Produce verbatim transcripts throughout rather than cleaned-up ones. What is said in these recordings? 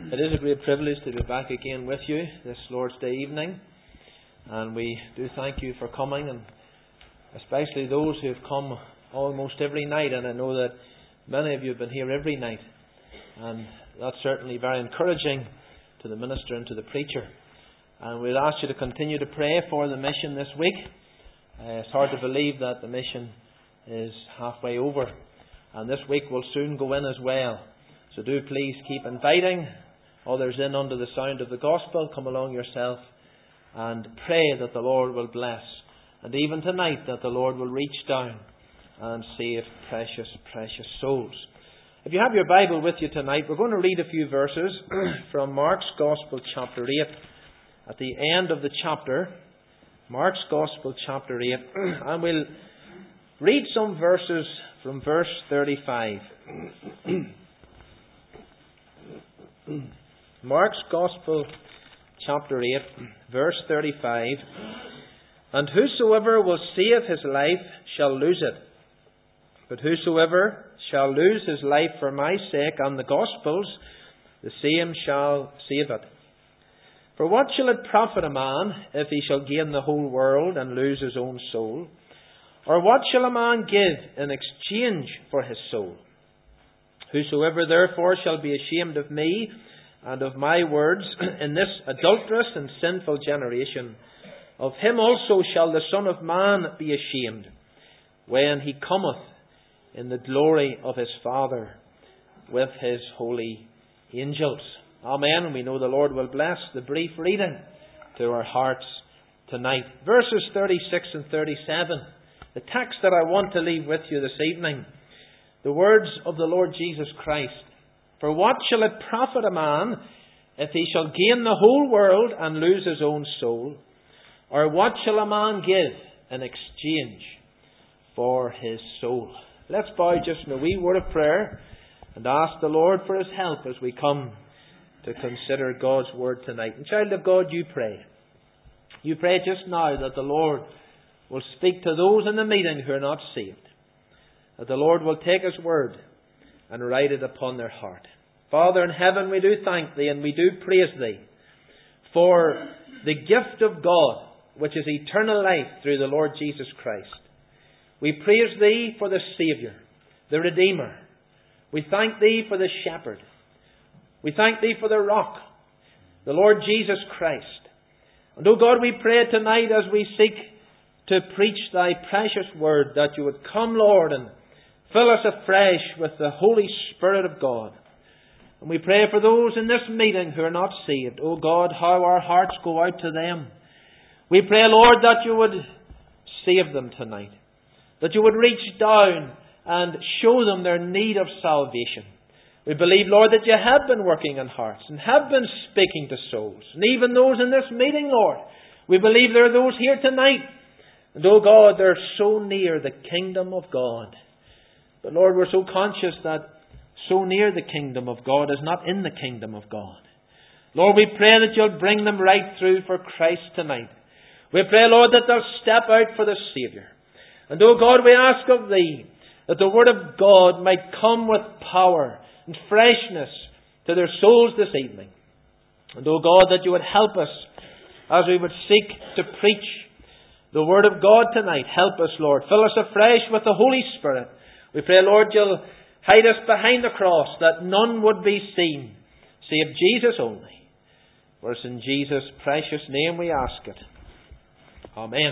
It is a great privilege to be back again with you this Lord's Day evening, and we do thank you for coming, and especially those who have come almost every night, and I know that many of you have been here every night, and that's certainly very encouraging to the minister and to the preacher. And we'd ask you to continue to pray for the mission this week. Uh, it's hard to believe that the mission is halfway over, and this week will soon go in as well. So do please keep inviting others in under the sound of the gospel. Come along yourself and pray that the Lord will bless. And even tonight that the Lord will reach down and save precious, precious souls. If you have your Bible with you tonight, we're going to read a few verses from Mark's Gospel chapter eight. At the end of the chapter, Mark's Gospel chapter eight, and we'll read some verses from verse thirty-five. Mark's Gospel, chapter eight, verse thirty-five. And whosoever will save his life shall lose it. But whosoever shall lose his life for my sake and the gospel's, the same shall save it. For what shall it profit a man if he shall gain the whole world and lose his own soul? Or what shall a man give in exchange for his soul? Whosoever therefore shall be ashamed of me and of my words in this adulterous and sinful generation, of him also shall the Son of Man be ashamed, when he cometh in the glory of his Father with his holy angels. Amen. And we know the Lord will bless the brief reading to our hearts tonight. Verses thirty-six and thirty-seven. The text that I want to leave with you this evening. The words of the Lord Jesus Christ. For what shall it profit a man if he shall gain the whole world and lose his own soul? Or what shall a man give in exchange for his soul? Let's bow just in a wee word of prayer and ask the Lord for his help as we come to consider God's word tonight. And child of God, you pray. You pray just now that the Lord will speak to those in the meeting who are not saved. That the Lord will take his word and write it upon their heart. Father in heaven, we do thank thee and we do praise thee for the gift of God, which is eternal life through the Lord Jesus Christ. We praise thee for the Saviour, the Redeemer. We thank thee for the Shepherd. We thank thee for the Rock, the Lord Jesus Christ. And, O God, we pray tonight as we seek to preach thy precious word, that you would come, Lord, and fill us afresh with the Holy Spirit of God. And we pray for those in this meeting who are not saved. O God, how our hearts go out to them. We pray, Lord, that you would save them tonight. That you would reach down and show them their need of salvation. We believe, Lord, that you have been working in hearts and have been speaking to souls. And even those in this meeting, Lord, we believe there are those here tonight. And, oh God, they're so near the kingdom of God. But Lord, we're so conscious that so near the kingdom of God is not in the kingdom of God. Lord, we pray that you'll bring them right through for Christ tonight. We pray, Lord, that they'll step out for the Saviour. And, oh God, we ask of thee that the Word of God might come with power and freshness to their souls this evening. And, oh God, that you would help us as we would seek to preach the Word of God tonight. Help us, Lord. Fill us afresh with the Holy Spirit. We pray, Lord, you'll hide us behind the cross, that none would be seen, save Jesus only. For it's in Jesus' precious name we ask it. Amen.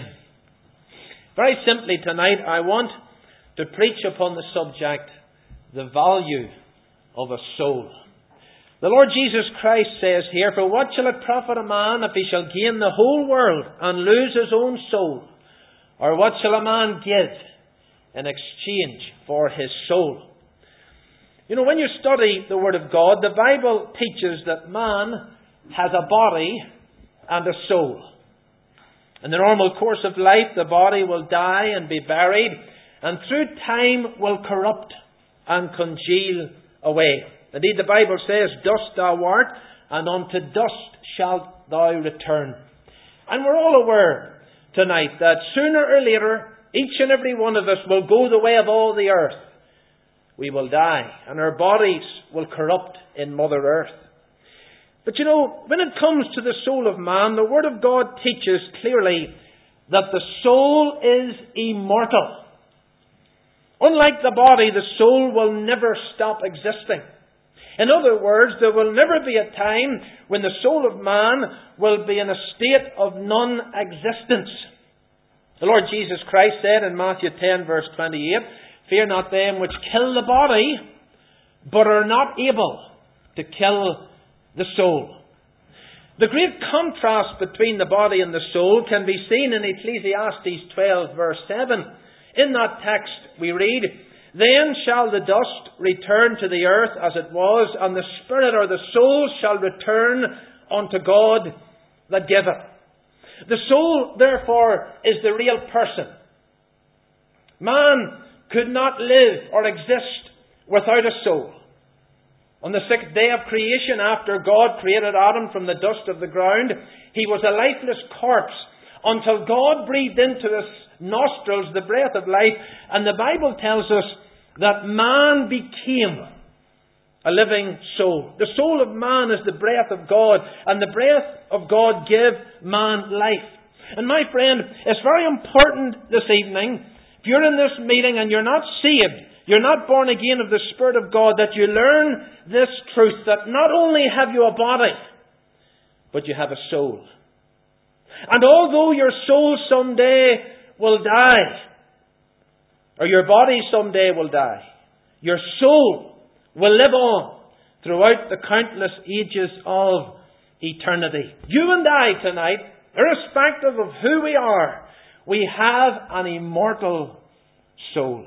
Very simply tonight, I want to preach upon the subject, the value of a soul. The Lord Jesus Christ says here, for what shall it profit a man if he shall gain the whole world and lose his own soul? Or what shall a man give in exchange for his soul? You know, when you study the Word of God, the Bible teaches that man has a body and a soul. In the normal course of life, the body will die and be buried, and through time will corrupt and congeal away. Indeed, the Bible says, dust thou art, and unto dust shalt thou return. And we're all aware tonight that sooner or later, each and every one of us will go the way of all the earth. We will die, and our bodies will corrupt in Mother Earth. But you know, when it comes to the soul of man, the Word of God teaches clearly that the soul is immortal. Unlike the body, the soul will never stop existing. In other words, there will never be a time when the soul of man will be in a state of non-existence. The Lord Jesus Christ said in Matthew ten verse twenty-eight, "Fear not them which kill the body, but are not able to kill the soul." The great contrast between the body and the soul can be seen in Ecclesiastes twelve verse seven. In that text we read, "Then shall the dust return to the earth as it was, and the spirit or the soul shall return unto God that giveth." The soul, therefore, is the real person. Man could not live or exist without a soul. On the sixth day of creation, after God created Adam from the dust of the ground, he was a lifeless corpse until God breathed into his nostrils the breath of life. And the Bible tells us that man became a living soul. The soul of man is the breath of God, and the breath of God gave man life. And my friend, it's very important this evening, if you're in this meeting and you're not saved, you're not born again of the Spirit of God, that you learn this truth, that not only have you a body, but you have a soul. And although your soul someday will die, or your body someday will die, your soul will live on throughout the countless ages of eternity. You and I tonight, irrespective of who we are, we have an immortal soul.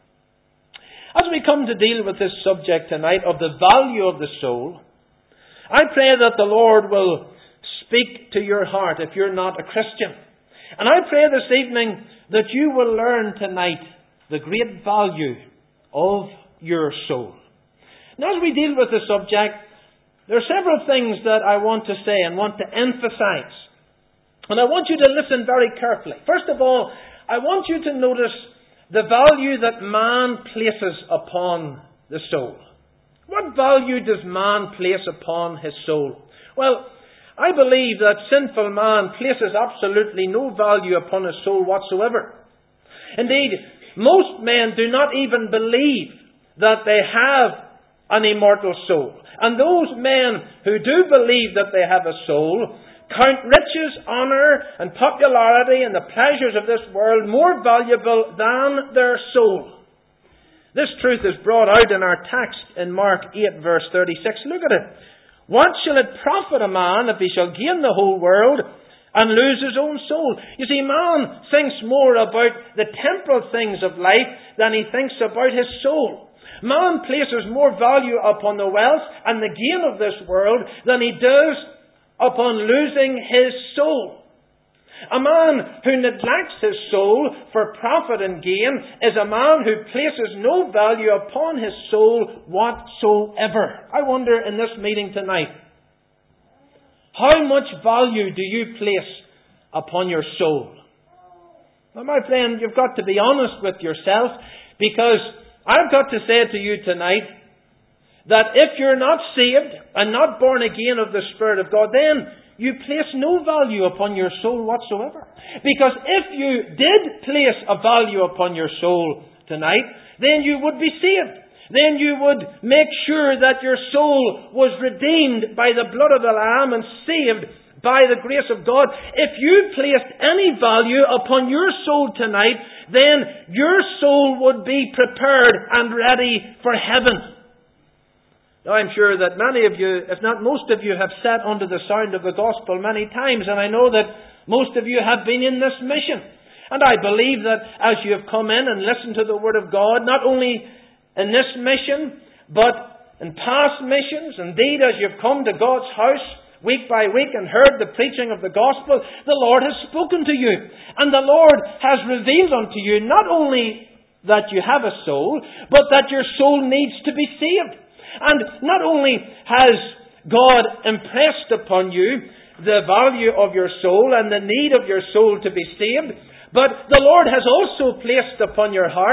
As we come to deal with this subject tonight of the value of the soul, I pray that the Lord will speak to your heart if you're not a Christian. And I pray this evening that you will learn tonight the great value of your soul. Now, as we deal with the subject, there are several things that I want to say and want to emphasize. And I want you to listen very carefully. First of all, I want you to notice the value that man places upon the soul. What value does man place upon his soul? Well, I believe that sinful man places absolutely no value upon his soul whatsoever. Indeed, most men do not even believe that they have an immortal soul. And those men who do believe that they have a soul count riches, honour and popularity and the pleasures of this world more valuable than their soul. This truth is brought out in our text in Mark eight verse thirty-six. Look at it. "What shall it profit a man if he shall gain the whole world and lose his own soul?" You see, man thinks more about the temporal things of life than he thinks about his soul. Man places more value upon the wealth and the gain of this world than he does upon losing his soul. A man who neglects his soul for profit and gain is a man who places no value upon his soul whatsoever. I wonder in this meeting tonight, how much value do you place upon your soul? Now, my friend, you've got to be honest with yourself, because I've got to say to you tonight that if you're not saved and not born again of the Spirit of God, then you place no value upon your soul whatsoever. Because if you did place a value upon your soul tonight, then you would be saved. Then you would make sure that your soul was redeemed by the blood of the Lamb and saved by the grace of God. If you placed any value upon your soul tonight, then your soul would be prepared and ready for heaven. Now, I'm sure that many of you, if not most of you, have sat under the sound of the gospel many times, and I know that most of you have been in this mission. And I believe that as you have come in and listened to the Word of God, not only in this mission, but in past missions, indeed as you've come to God's house week by week and heard the preaching of the gospel, the Lord has spoken to you. And the Lord has revealed unto you not only that you have a soul, but that your soul needs to be saved. And not only has God impressed upon you the value of your soul and the need of your soul to be saved, but the Lord has also placed upon your heart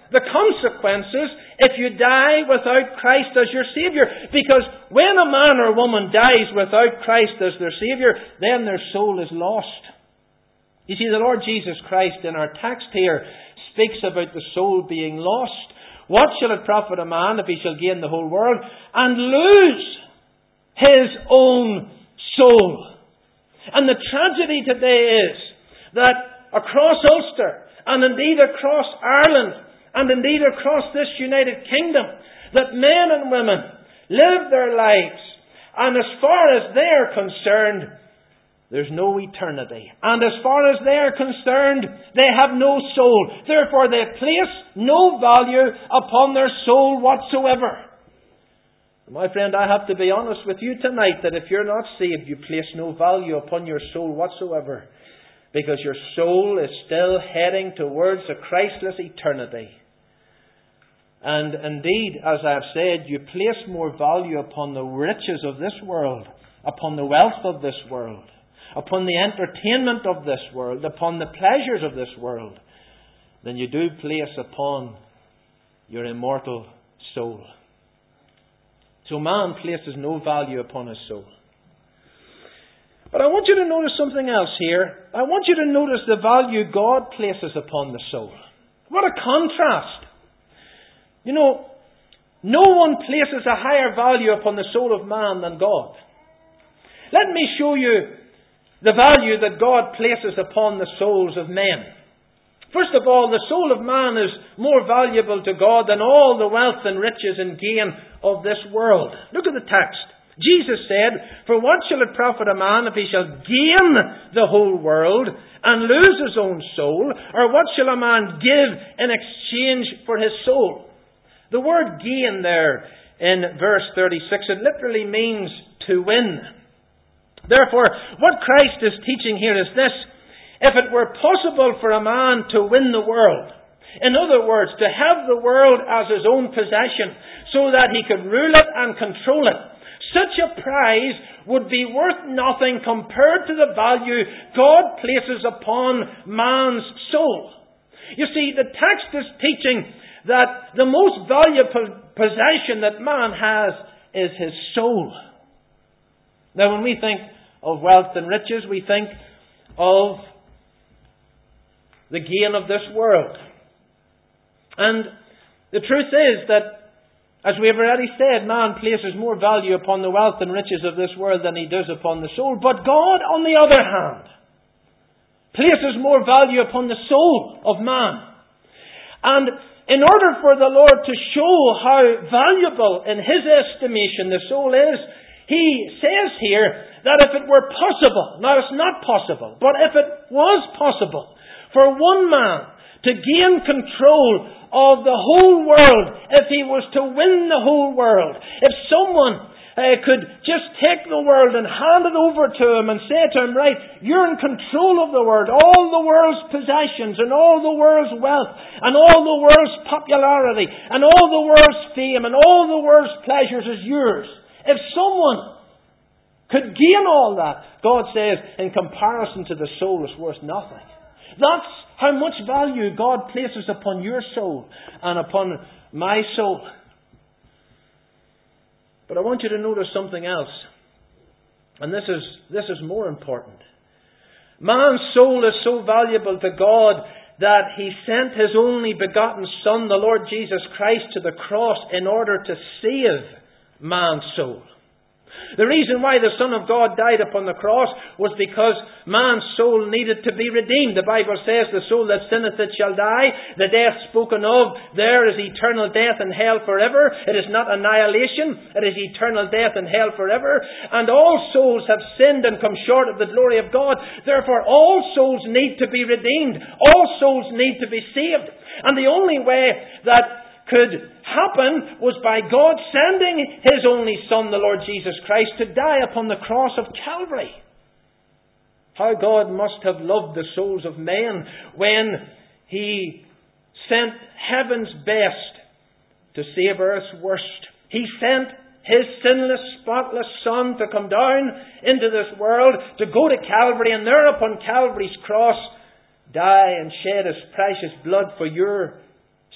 the consequences if you die without Christ as your Saviour. Because when a man or woman dies without Christ as their Saviour, then their soul is lost. You see, the Lord Jesus Christ in our text here speaks about the soul being lost. What shall it profit a man if he shall gain the whole world and lose his own soul? And the tragedy today is that across Ulster, and indeed across Ireland, and indeed across this United Kingdom, that men and women live their lives, and as far as they are concerned, there's no eternity. And as far as they are concerned, they have no soul. Therefore, they place no value upon their soul whatsoever. My friend, I have to be honest with you tonight that if you're not saved, you place no value upon your soul whatsoever. Because your soul is still heading towards a Christless eternity. And indeed, as I have said, you place more value upon the riches of this world, upon the wealth of this world, upon the entertainment of this world, upon the pleasures of this world, than you do place upon your immortal soul. So man places no value upon his soul. But I want you to notice something else here. I want you to notice the value God places upon the soul. What a contrast. You know, no one places a higher value upon the soul of man than God. Let me show you the value that God places upon the souls of men. First of all, the soul of man is more valuable to God than all the wealth and riches and gain of this world. Look at the text. Jesus said, "For what shall it profit a man if he shall gain the whole world and lose his own soul? Or what shall a man give in exchange for his soul?" The word gain there in verse thirty-six, it literally means to win. Therefore, what Christ is teaching here is this: if it were possible for a man to win the world, in other words, to have the world as his own possession, so that he could rule it and control it, such a prize would be worth nothing compared to the value God places upon man's soul. You see, the text is teaching that the most valuable possession that man has is his soul. Now, when we think of wealth and riches, we think of the gain of this world. And the truth is that, as we have already said, man places more value upon the wealth and riches of this world than he does upon the soul. But God, on the other hand, places more value upon the soul of man. And in order for the Lord to show how valuable in His estimation the soul is, He says here that if it were possible, now it's not possible, but if it was possible for one man to gain control of the whole world, if he was to win the whole world, if someone uh, could just take the world and hand it over to him and say to him, right, you're in control of the world, all the world's possessions and all the world's wealth and all the world's popularity and all the world's fame and all the world's pleasures is yours. If someone could gain all that, God says, in comparison to the soul, it's worth nothing. That's how much value God places upon your soul and upon my soul. But I want you to notice something else. And this is, this is more important. Man's soul is so valuable to God that He sent His only begotten Son, the Lord Jesus Christ, to the cross in order to save man's soul. The reason why the Son of God died upon the cross was because man's soul needed to be redeemed. The Bible says, the soul that sinneth it shall die. The death spoken of there is eternal death and hell forever. It is not annihilation. It is eternal death and hell forever. And all souls have sinned and come short of the glory of God. Therefore, all souls need to be redeemed. All souls need to be saved. And the only way that could happen was by God sending His only Son, the Lord Jesus Christ, to die upon the cross of Calvary. How God must have loved the souls of men when He sent heaven's best to save earth's worst. He sent His sinless, spotless Son to come down into this world, to go to Calvary, and there upon Calvary's cross die and shed His precious blood for your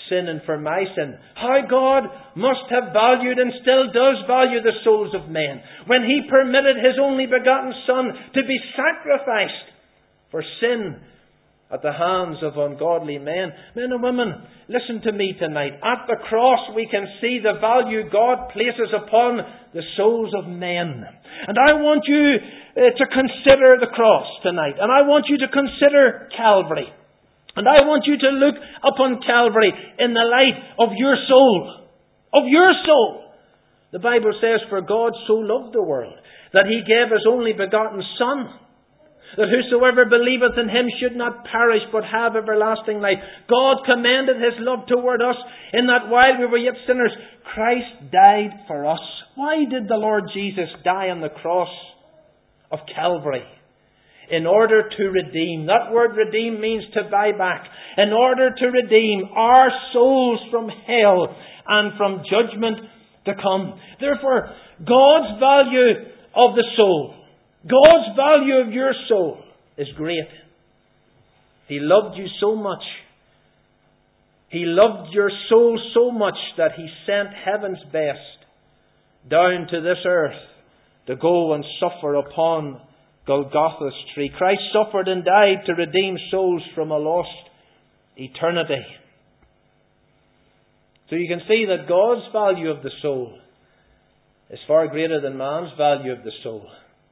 sin and for my sin. How God must have valued and still does value the souls of men when He permitted His only begotten Son to be sacrificed for sin at the hands of ungodly men. Men and women, listen to me tonight. At the cross we can see the value God places upon the souls of men. And I want you uh, to consider the cross tonight. And I want you to consider Calvary. And I want you to look upon Calvary in the light of your soul. Of your soul. The Bible says, "For God so loved the world, that He gave His only begotten Son, that whosoever believeth in Him should not perish, but have everlasting life." God commended His love toward us, in that while we were yet sinners, Christ died for us. Why did the Lord Jesus die on the cross of Calvary? In order to redeem. That word redeem means to buy back. In order to redeem our souls from hell and from judgment to come. Therefore, God's value of the soul, God's value of your soul is great. He loved you so much. He loved your soul so much that He sent heaven's best down to this earth to go and suffer upon Golgotha's tree. Christ suffered and died to redeem souls from a lost eternity. So you can see that God's value of the soul is far greater than man's value of the soul.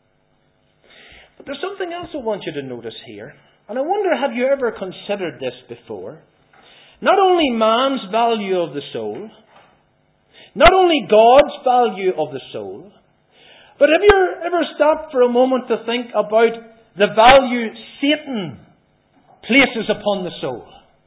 But there's something else I want you to notice here. And I wonder, have you ever considered this before? Not only man's value of the soul, not only God's value of the soul, but have you ever stopped for a moment to think about the value Satan places upon the soul?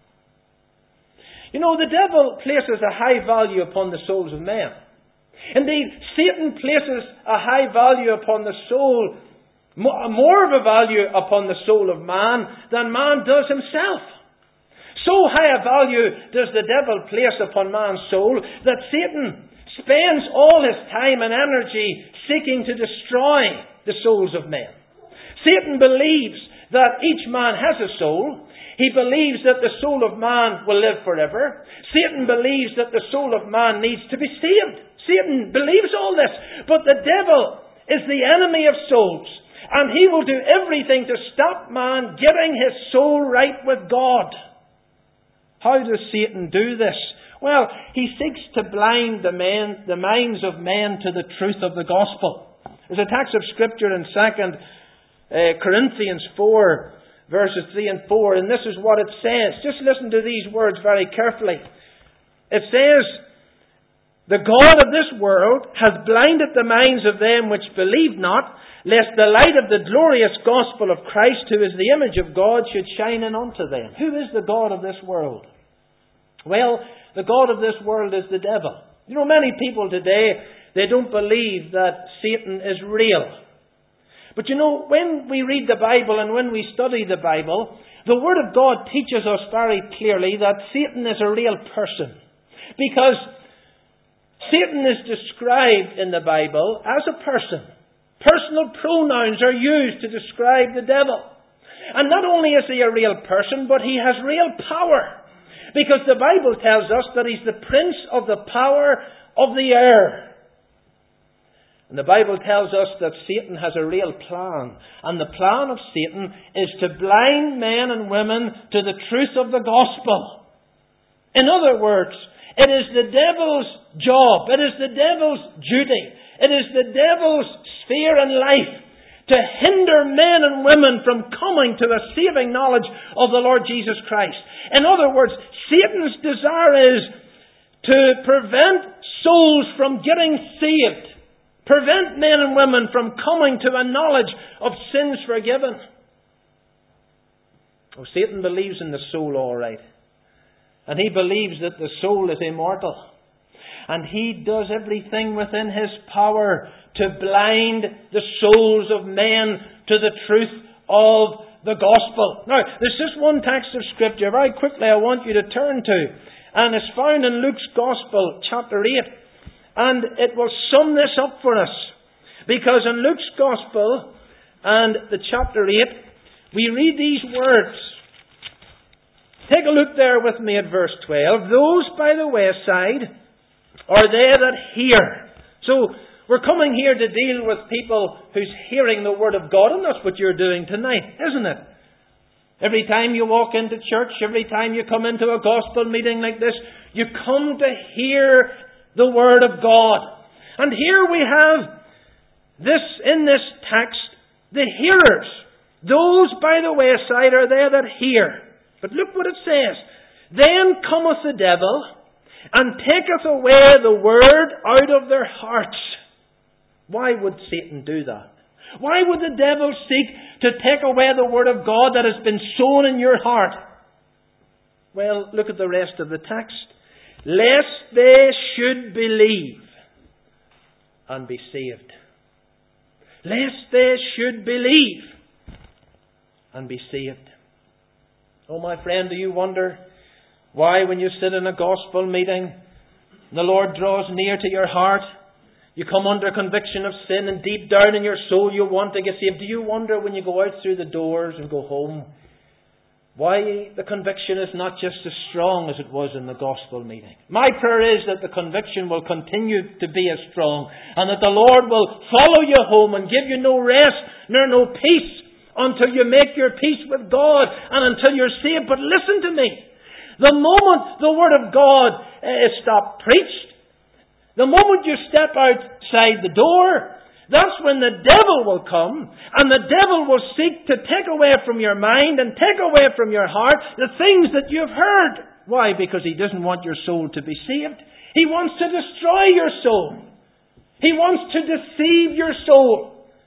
You know, the devil places a high value upon the souls of men. Indeed, Satan places a high value upon the soul, more of a value upon the soul of man than man does himself. So high a value does the devil place upon man's soul that Satan spends all his time and energy seeking to destroy the souls of men. Satan believes that each man has a soul. He believes that the soul of man will live forever. Satan believes that the soul of man needs to be saved. Satan believes all this. But the devil is the enemy of souls. And he will do everything to stop man getting his soul right with God. How does Satan do this? Well, he seeks to blind the men, the minds of men to the truth of the gospel. There's a text of Scripture in Second uh, Corinthians four, verses three and four, and this is what it says. Just listen to these words very carefully. It says, "The God of this world hath blinded the minds of them which believe not, lest the light of the glorious gospel of Christ, who is the image of God, should shine in unto them." Who is the God of this world? Well, the God of this world is the devil. You know, many people today, they don't believe that Satan is real. But you know, when we read the Bible and when we study the Bible, the Word of God teaches us very clearly that Satan is a real person. Because Satan is described in the Bible as a person. Personal pronouns are used to describe the devil. And not only is he a real person, but he has real power. Because the Bible tells us that he's the prince of the power of the air. And the Bible tells us that Satan has a real plan. And the plan of Satan is to blind men and women to the truth of the gospel. In other words, it is the devil's job, it is the devil's duty, it is the devil's sphere in life to hinder men and women from coming to a saving knowledge of the Lord Jesus Christ. In other words, Satan's desire is to prevent souls from getting saved. Prevent men and women from coming to a knowledge of sins forgiven. Oh, Satan believes in the soul all right. And he believes that the soul is immortal. And he does everything within his power to blind the souls of men to the truth of the gospel. Now, there's just one text of Scripture very quickly I want you to turn to. And it's found in Luke's Gospel, chapter eight. And it will sum this up for us. Because in Luke's Gospel and the chapter eight, we read these words. Take a look there with me at verse twelve. Those by the wayside are they that hear. So, we're coming here to deal with people who's hearing the Word of God, and that's what you're doing tonight, isn't it? Every time you walk into church, every time you come into a gospel meeting like this, you come to hear the Word of God. And here we have this, in this text, the hearers. Those by the wayside are they that hear. But look what it says. Then cometh the devil, and taketh away the word out of their hearts. Why would Satan do that? Why would the devil seek to take away the Word of God that has been sown in your heart? Well, look at the rest of the text. Lest they should believe and be saved. Lest they should believe and be saved. Oh, my friend, do you wonder why when you sit in a gospel meeting, the Lord draws near to your heart, you come under conviction of sin, and deep down in your soul you want to get saved? Do you wonder when you go out through the doors and go home why the conviction is not just as strong as it was in the gospel meeting? My prayer is that the conviction will continue to be as strong, and that the Lord will follow you home and give you no rest nor no peace until you make your peace with God and until you're saved. But listen to me. The moment the Word of God is stopped preached, the moment you step outside the door, that's when the devil will come, and the devil will seek to take away from your mind and take away from your heart the things that you've heard. Why? Because he doesn't want your soul to be saved. He wants to destroy your soul. He wants to deceive your soul.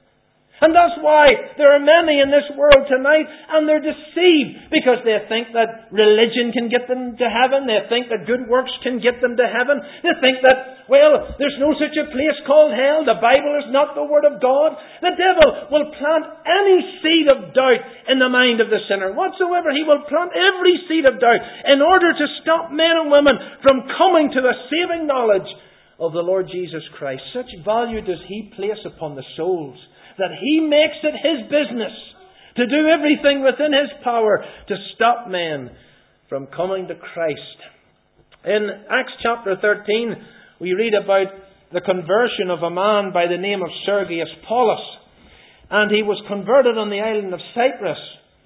And that's why there are many in this world tonight, and they're deceived because they think that religion can get them to heaven. They think that good works can get them to heaven. They think that, well, there's no such a place called hell. The Bible is not the Word of God. The devil will plant any seed of doubt in the mind of the sinner whatsoever. He will plant every seed of doubt in order to stop men and women from coming to the saving knowledge of the Lord Jesus Christ. Such value does he place upon the souls that he makes it his business to do everything within his power to stop men from coming to Christ. In Acts chapter thirteen, we read about the conversion of a man by the name of Sergius Paulus. And he was converted on the island of Cyprus.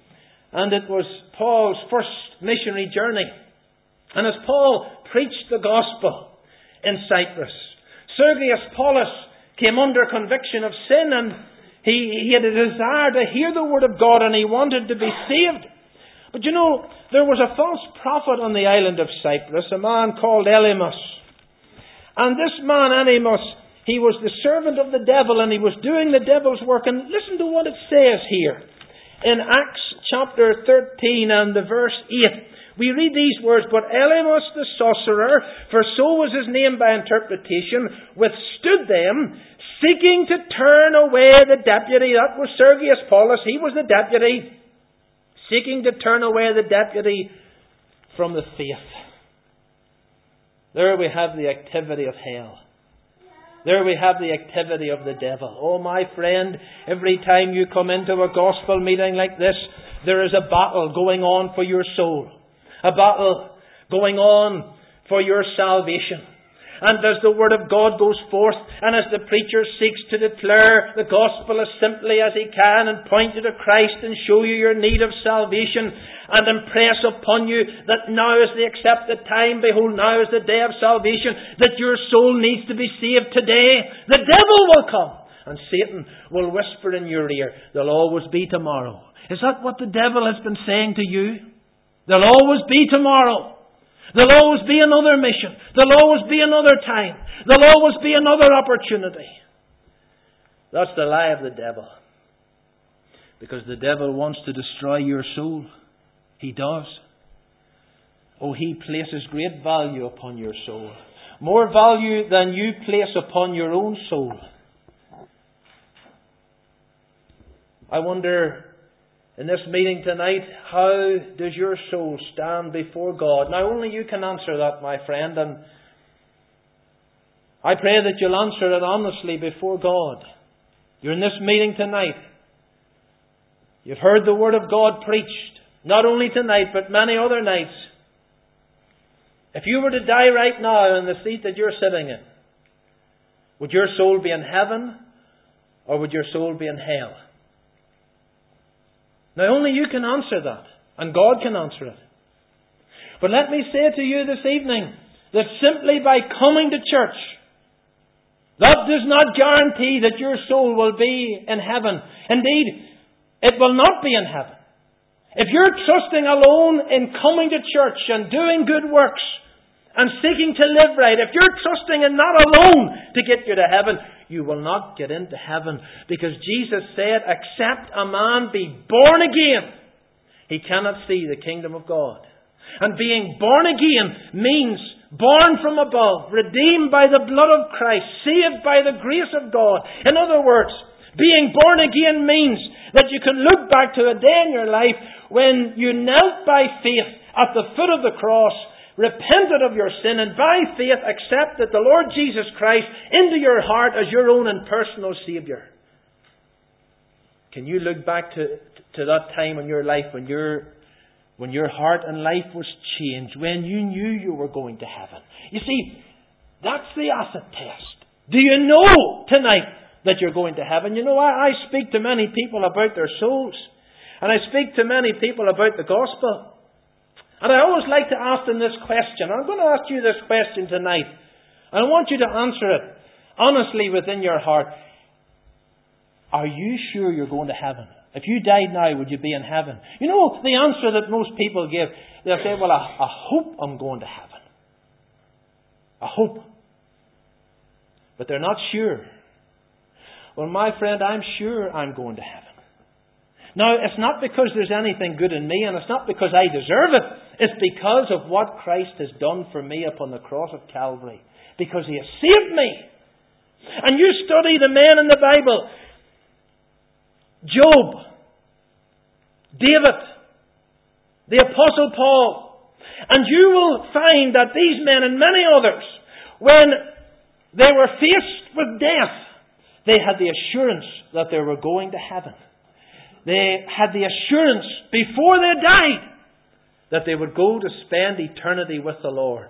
And it was Paul's first missionary journey. And as Paul preached the gospel in Cyprus, Sergius Paulus came under conviction of sin, and He, he had a desire to hear the Word of God, and he wanted to be saved. But you know, there was a false prophet on the island of Cyprus, a man called Elymas. And this man, Elymas, he was the servant of the devil, and he was doing the devil's work. And listen to what it says here. In Acts chapter thirteen and the verse eight, we read these words, But Elymas the sorcerer, for so was his name by interpretation, withstood them, seeking to turn away the deputy. That was Sergius Paulus. He was the deputy. Seeking to turn away the deputy from the faith. There we have the activity of hell. There we have the activity of the devil. Oh, my friend, every time you come into a gospel meeting like this, there is a battle going on for your soul. A battle going on for your salvation. And as the Word of God goes forth, and as the preacher seeks to declare the gospel as simply as he can, and point you to Christ and show you your need of salvation, and impress upon you that now is the accepted time, behold, now is the day of salvation, that your soul needs to be saved today, the devil will come, and Satan will whisper in your ear, there'll always be tomorrow. Is that what the devil has been saying to you? There'll always be tomorrow. There'll always be another mission. There'll always be another time. There'll always be another opportunity. That's the lie of the devil. Because the devil wants to destroy your soul. He does. Oh, he places great value upon your soul. More value than you place upon your own soul. I wonder, in this meeting tonight, how does your soul stand before God? Now, only you can answer that, my friend, and I pray that you'll answer it honestly before God. You're in this meeting tonight. You've heard the Word of God preached. Not only tonight, but many other nights. If you were to die right now in the seat that you're sitting in, would your soul be in heaven or would your soul be in hell? Now only you can answer that, and God can answer it. But let me say to you this evening that simply by coming to church, that does not guarantee that your soul will be in heaven. Indeed, it will not be in heaven. If you're trusting alone in coming to church and doing good works and seeking to live right, if you're trusting in that alone to get you to heaven, you will not get into heaven. Because Jesus said, except a man be born again, he cannot see the kingdom of God. And being born again means born from above, redeemed by the blood of Christ, saved by the grace of God. In other words, being born again means that you can look back to a day in your life when you knelt by faith at the foot of the cross, repented of your sin, and by faith accepted the Lord Jesus Christ into your heart as your own and personal Saviour. Can you look back to, to that time in your life when your when your heart and life was changed, when you knew you were going to heaven? You see, that's the acid test. Do you know tonight that you're going to heaven? You know, I, I speak to many people about their souls. And I speak to many people about the gospel. And I always like to ask them this question. I'm going to ask you this question tonight. And I want you to answer it honestly within your heart. Are you sure you're going to heaven? If you died now, would you be in heaven? You know, the answer that most people give, they'll say, well, I, I hope I'm going to heaven. I hope. But they're not sure. Well, my friend, I'm sure I'm going to heaven. Now, it's not because there's anything good in me, and it's not because I deserve it. It's because of what Christ has done for me upon the cross of Calvary. Because He has saved me. And you study the men in the Bible. Job, David, the Apostle Paul. And you will find that these men and many others, when they were faced with death, they had the assurance that they were going to heaven. They had the assurance before they died that they would go to spend eternity with the Lord.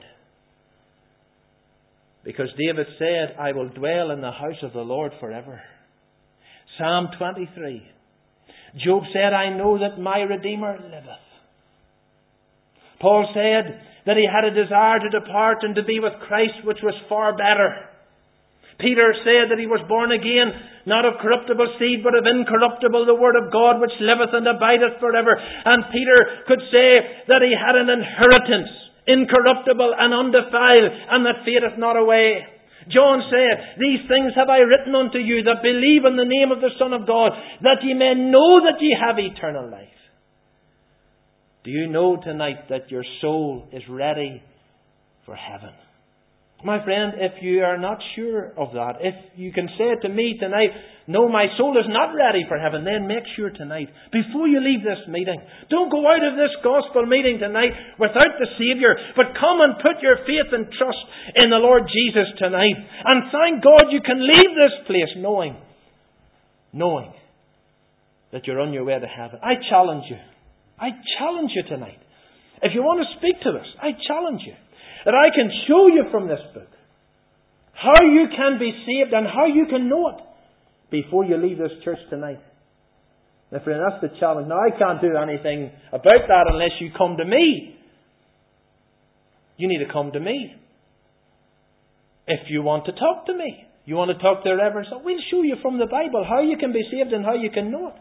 Because David said, I will dwell in the house of the Lord forever. Psalm twenty-three. Job said, I know that my Redeemer liveth. Paul said that he had a desire to depart and to be with Christ, which was far better. Peter said that he was born again, not of corruptible seed, but of incorruptible, the Word of God, which liveth and abideth forever. And Peter could say that he had an inheritance, incorruptible and undefiled, and that fadeth not away. John said, these things have I written unto you that believe in the name of the Son of God, that ye may know that ye have eternal life. Do you know tonight that your soul is ready for heaven? My friend, if you are not sure of that, if you can say to me tonight, no, my soul is not ready for heaven, then make sure tonight, before you leave this meeting, don't go out of this gospel meeting tonight without the Saviour, but come and put your faith and trust in the Lord Jesus tonight. And thank God you can leave this place knowing, knowing that you're on your way to heaven. I challenge you. I challenge you tonight. If you want to speak to us, I challenge you. That I can show you from this book how you can be saved and how you can know it before you leave this church tonight. Now, friend, that's the challenge. Now, I can't do anything about that unless you come to me. You need to come to me. If you want to talk to me, you want to talk to the Reverend, so we'll show you from the Bible how you can be saved and how you can know it.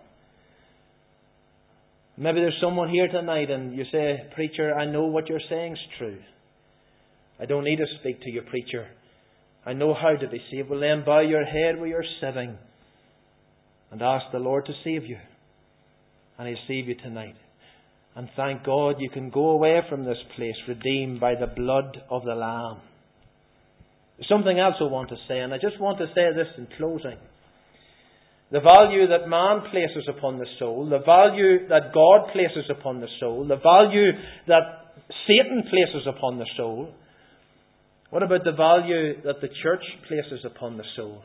Maybe there's someone here tonight and you say, preacher, I know what you're saying is true. I don't need to speak to you, preacher. I know how to be saved. Well, then bow your head where you're sitting and ask the Lord to save you. And He'll save you tonight. And thank God you can go away from this place redeemed by the blood of the Lamb. There's something else I want to say, and I just want to say this in closing. The value that man places upon the soul, the value that God places upon the soul, the value that Satan places upon the soul. What about the value that the church places upon the soul?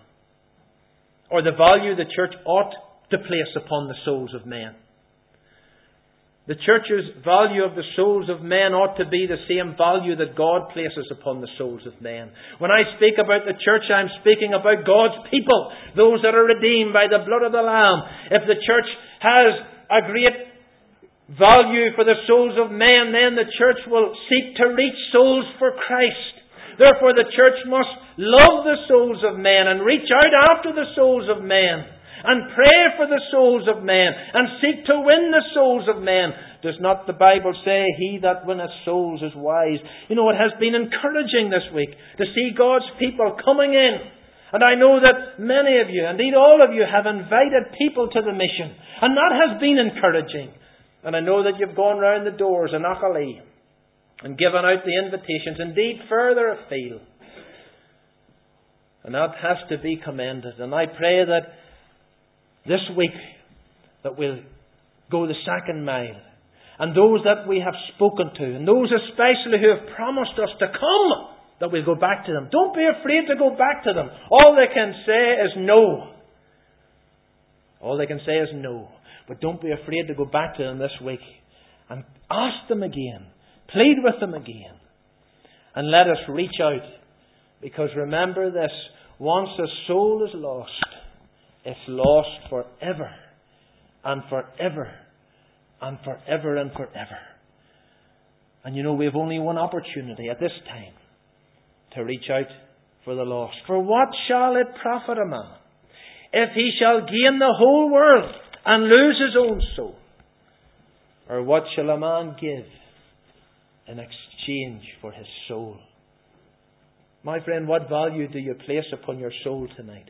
Or the value the church ought to place upon the souls of men? The church's value of the souls of men ought to be the same value that God places upon the souls of men. When I speak about the church, I'm speaking about God's people, those that are redeemed by the blood of the Lamb. If the church has a great value for the souls of men, then the church will seek to reach souls for Christ. Therefore, the church must love the souls of men and reach out after the souls of men, and pray for the souls of men, and seek to win the souls of men. Does not the Bible say, he that winneth souls is wise? You know, it has been encouraging this week to see God's people coming in. And I know that many of you, indeed all of you, have invited people to the mission. And that has been encouraging. And I know that you've gone round the doors in Achilles and given out the invitations, indeed further afield. And that has to be commended. And I pray that this week that we'll go the second mile. And those that we have spoken to, and those especially who have promised us to come, that we'll go back to them. Don't be afraid to go back to them. All they can say is no. All they can say is no. But don't be afraid to go back to them this week and ask them again. Plead with them again. And let us reach out. Because remember this, once a soul is lost, it's lost forever and forever and forever and forever. And you know, we have only one opportunity at this time to reach out for the lost. For what shall it profit a man if he shall gain the whole world and lose his own soul? Or what shall a man give in exchange for his soul? My friend, what value do you place upon your soul tonight?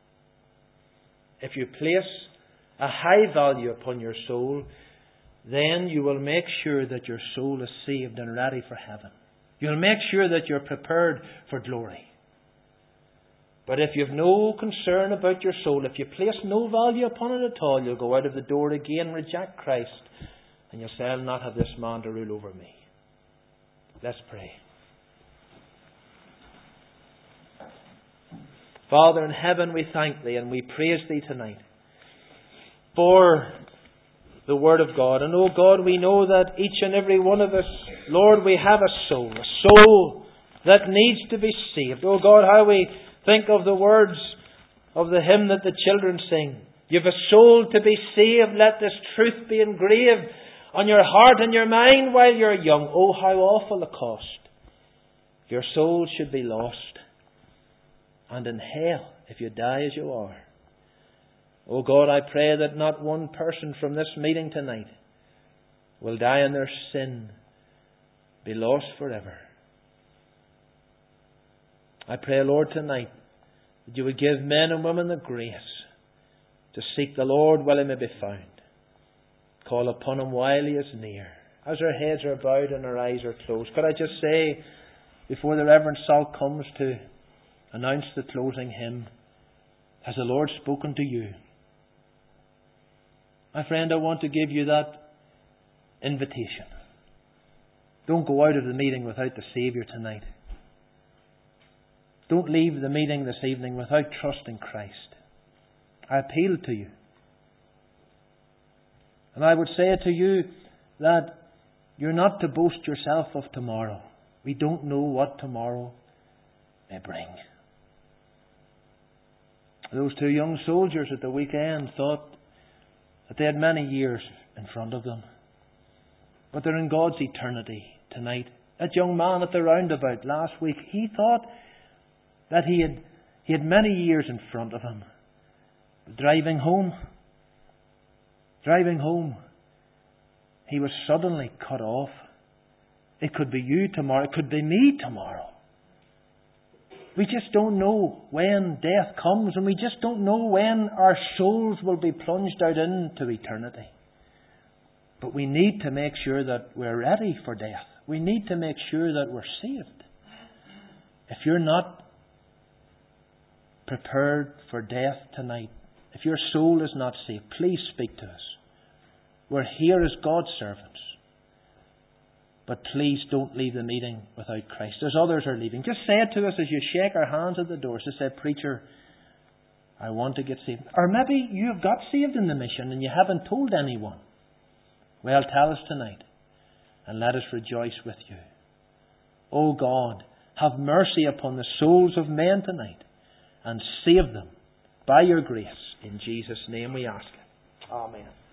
If you place a high value upon your soul, then you will make sure that your soul is saved and ready for heaven. You'll make sure that you're prepared for glory. But if you have no concern about your soul, if you place no value upon it at all, you'll go out of the door again, reject Christ, and you'll say, I'll not have this man to rule over me. Let's pray. Father in heaven, we thank Thee and we praise Thee tonight for the Word of God. And, oh God, we know that each and every one of us, Lord, we have a soul, a soul that needs to be saved. Oh God, how we think of the words of the hymn that the children sing. You've a soul to be saved, let this truth be engraved on your heart and your mind while you're young. Oh, how awful the cost. Your soul should be lost. And in hell, if you die as you are. Oh God, I pray that not one person from this meeting tonight will die in their sin, be lost forever. I pray, Lord, tonight that you would give men and women the grace to seek the Lord while He may be found. Call upon Him while He is near. As our heads are bowed and our eyes are closed, could I just say, before the Reverend Salt comes to announce the closing hymn, has the Lord spoken to you? My friend, I want to give you that invitation. Don't go out of the meeting without the Saviour tonight. Don't leave the meeting this evening without trusting Christ. I appeal to you. And I would say to you that you're not to boast yourself of tomorrow. We don't know what tomorrow may bring. Those two young soldiers at the weekend thought that they had many years in front of them. But they're in God's eternity tonight. That young man at the roundabout last week, he thought that he had he had many years in front of him. But driving home, driving home, he was suddenly cut off. It could be you tomorrow. It could be me tomorrow. We just don't know when death comes, and we just don't know when our souls will be plunged out into eternity. But we need to make sure that we're ready for death. We need to make sure that we're saved. If you're not prepared for death tonight, if your soul is not saved, please speak to us. We're here as God's servants. But please don't leave the meeting without Christ. There's others are leaving. Just say it to us as you shake our hands at the doors. Just say, Preacher, I want to get saved. Or maybe you have got saved in the mission and you haven't told anyone. Well, tell us tonight, and let us rejoice with you. O God, have mercy upon the souls of men tonight, and save them by your grace. In Jesus' name we ask it. Amen.